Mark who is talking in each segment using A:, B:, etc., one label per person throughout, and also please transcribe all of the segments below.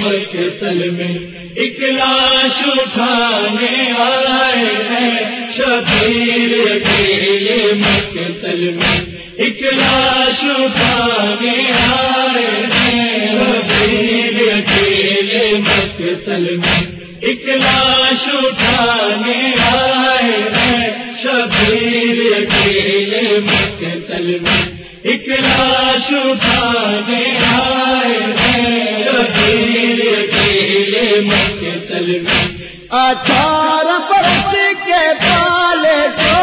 A: مقتل میں ایک لاش اٹھانے آئے ہیں شبیر اکیلے مقتل میں ایک لاش اٹھانے آئے ہیں شبیر اکیلے مقتل میں ایک لاش اٹھانے آئے ہیں شبیر اکیلے مقتل میں ایک لاش اٹھانے آئے ہیں شبیر اکیلے مقتل میں
B: 18 برس کے پالے کو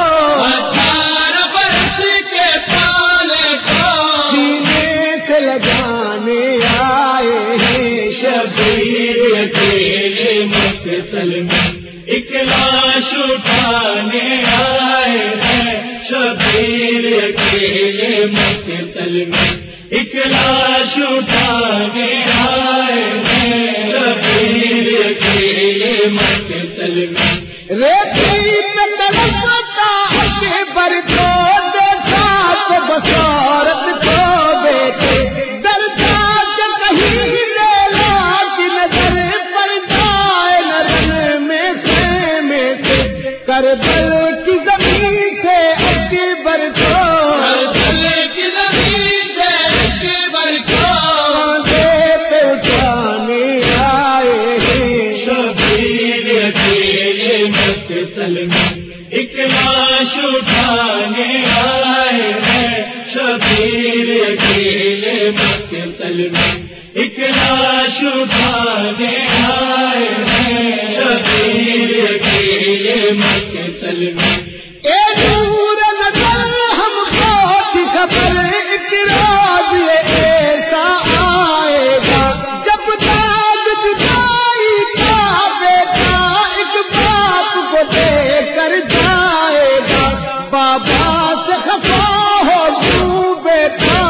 A: 18 برس کے پالے کو
B: سینے سے لگانے آئے ہیں
A: شبیر اکیلے مقتل میں ایک لاش اٹھانے آئے ہیں شبیر اکیلے مقتل میں ایک لاش اٹھانے آئے ہیں شبیر اکیلے مقتل میں
B: ریتی پہ تلستا اکبر کو دیکھا تو بصارت کو بیٹے درجہ کے کہیں لیلا کی نظر پر جائے نرم میں سے کربل کی زمین سے اکبر کو
A: کربل کی زمین سے اکبر کو
B: کاندھے پہ اٹھانے آئے ہیں
A: شبیر اکیلے مقتل میں ایک لاش اٹھانے آئے ہیں شبیر اکیلے مقتل میں ایک لاش اٹھانے آئے ہیں شبیر اکیلے مقتل میں
B: اے نور نظر ہم کو کی خبر اقراض یہ ایسا آئے گا جب داد جدائی کا بیٹا ایک باپ کو دے کر جائے گا بابا سے خفا ہو تو بیٹا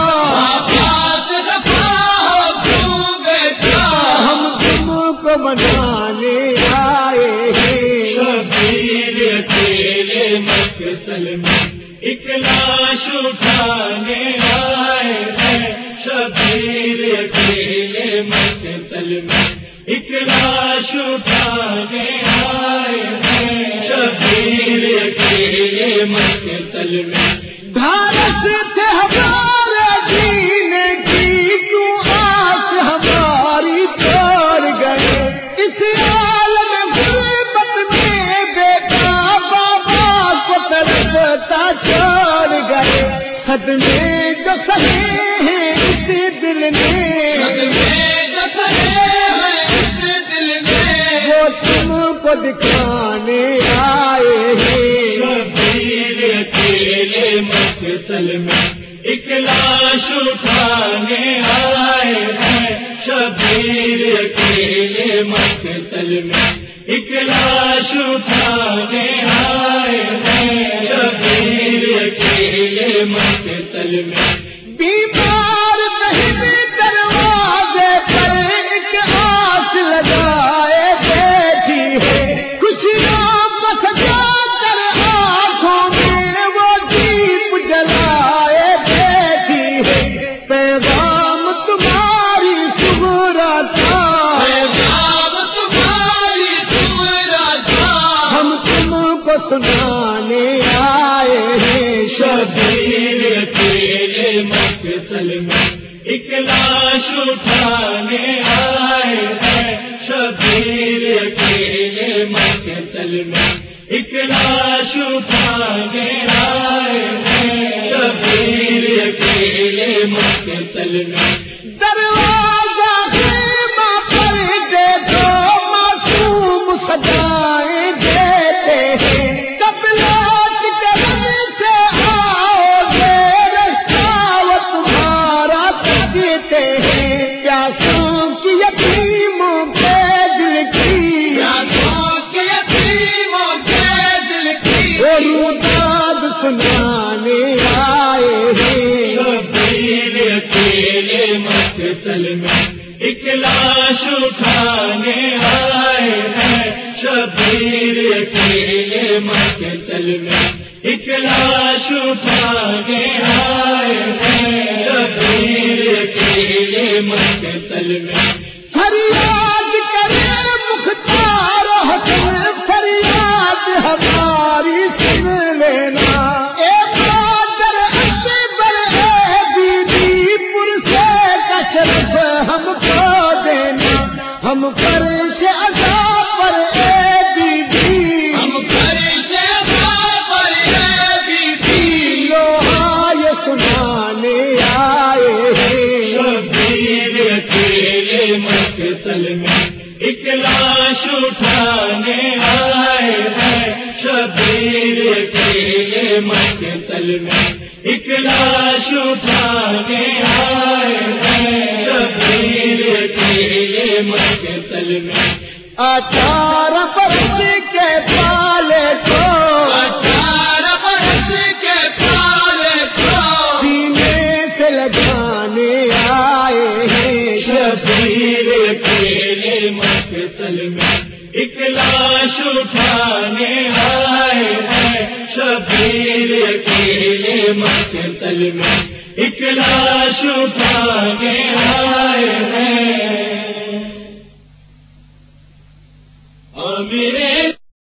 B: ہم تم کو منانے آئے ہیں
A: شبیر اکیلے مقتل میں ایک لاش اٹھانے آئے ہیں شبیر اکیلے مقتل میں ایک لاش اٹھانے آئے ہیں شبیر اکیلے مقتل میں
B: دھارس تھے ہمارے جینے کی تو آس ہماری توڑ گئے اس عالم غربت میں بیٹا بابا کو تڑپتا چھوڑ گئے صدمے جو سہے ہیں اس دل میں وہ تم کو دکھانے آئے ہیں
A: شبیر اکیلے مقتل میں ایک لاش اٹھانے آئے ہیں شبیر اکیلے مقتل میں ایک لاش اٹھانے آئے ہیں شبیر اکیلے مقتل میں
B: بیمار بہن دروازے پر ایک آس لگائے بیٹھی ہے خوشیاں سجا کر آنکھوں میں وہ دیپ جلائے بیٹھی ہے پیغام تمہاری صبح تھا
A: پیغام تمہاری صبح تھا
B: ہم تم کو سنانے آئے ہیں
A: شبیر اکیلے مقتل میں ایک لاش اٹھانے آئے ہیں شبیر اکیلے مقتل میں ایک لاش اٹھانے آئے ہیں شبیر اکیلے مقتل میں
B: دروازہ خیمہ پر دیکھو معصوم سجائے دیتے ہیں کب لوٹ کے رب سے آؤ گے رشتہ وہ تمہارا دیتے ہیں پیاسوں کی یتیموں کے دل کی وہ داد سنانے آئے ہیں
A: شبیر اکیلے مقتل میں ایک لاش اٹھانے آئے ہیں شبیر اکیلے مقتل میں ایک لاش اٹھانے آئے ہیں شبیر اکیلے مقتل میں
B: فریاد ہم فرش عزا پر اے بی بی،
A: ہم فرش عزا پر اے بی بی،
B: لوہائے سنانے آئے ہیں،
A: شبیر تیرے مقتل میں ایک لاش اٹھانے آئے ہیں، شبیر تیرے مقتل میں ایک لاش اٹھانے آئے ہیں، شبیر تیرے مقتل میں
B: 18 برس کے پالے کو
A: 18 برس کے پالے کو
B: سینے سے لگانے آئے ہیں،
A: شبیر تیرے مقتل میں ایک لاش اٹھانے آئے ہیں، شبیر تیرے مقتل میں ایک لاش اٹھانے آئے ہیں، اور میرے